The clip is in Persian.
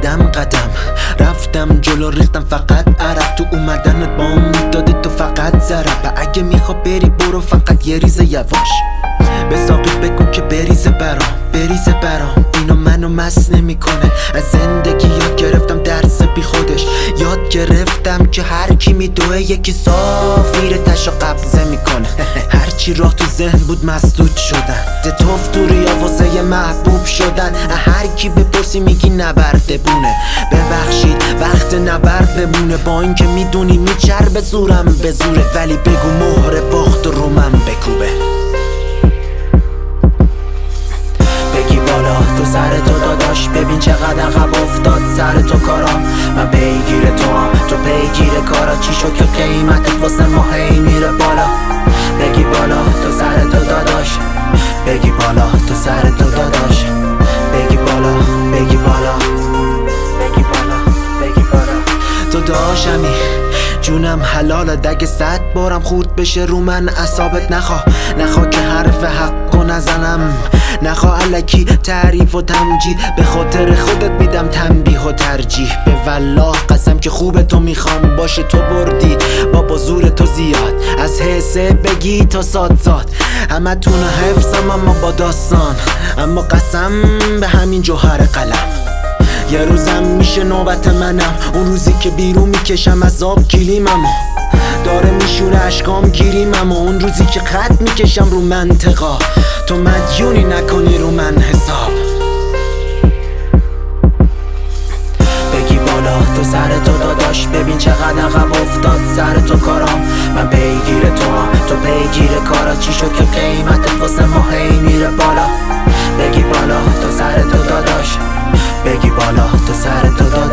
قدم قدم رفتم جلو، ریختم فقط عرق. تو اومدنت با امید دادی تو فقط ضرب. اگه میخوا بری برو فقط یه ریز یواش. به ساقی بگو که بریزه برام اینو منو مست نمیکنه. از زندگی یاد گرفتم درس بی خودش. یاد گرفتم که هر کی میدوه یکی صاف میره تشو قبضه میکنه. هرچی راه تو ذهن بود مسدود شدن. تف تو ریا واسه یه محبوب شدن. هر کی بپرسی میگی نبرده بونه. ببخشید وقت نبرد بمونه. با اینکه میدونی میچربه زورم به زوره، ولی بگو مهر باخت رو من بکوبه. تو سر تو داداش ببین چقدر عقب افتاد سر تو کارام. من پیگیر تو هم تو پیگیر کارا. چی شد که قیمتت واسه ما هی میره بالا؟ بگی بالا تو سر تو داداش، بگی بالا تو سر تو داداش، بگی بالا بگی بالا بگی بالا بگی بالا. تو داشمی جونم حلاله، دگه 100 بارم خورد بشه رو من اعصابت. نخوا که حرف حقو نزنم، نخوا الکی تعریف و تمجید. به خاطر خودت میدم تنبیه و ترجیح. به والله قسم که خوب تو میخوام باشه. تو بردی بابا زور تو زیاد، از حسه بگی تا ساد همه تون حفظم اما با داستان. اما قسم به همین جوهر قلم یه روزم میشه نوبت منم. اون روزی که بیرون میکشم از آب کلیممو داره میشونه اشکام گیریمم. اون روزی که خط میکشم رو منطقا تو مدیونی نکنی رو من حساب. بگی بالا تو سر تو داداش ببین چقدر عقب افتاد سر تو کارام. من پیگیر تو هم تو پیگیر کارا. چی شد که قیمتت واسه ما هی میره بالا؟ بگی بالا تو سر تو داداش، بگی بالا تو سر تو داداش.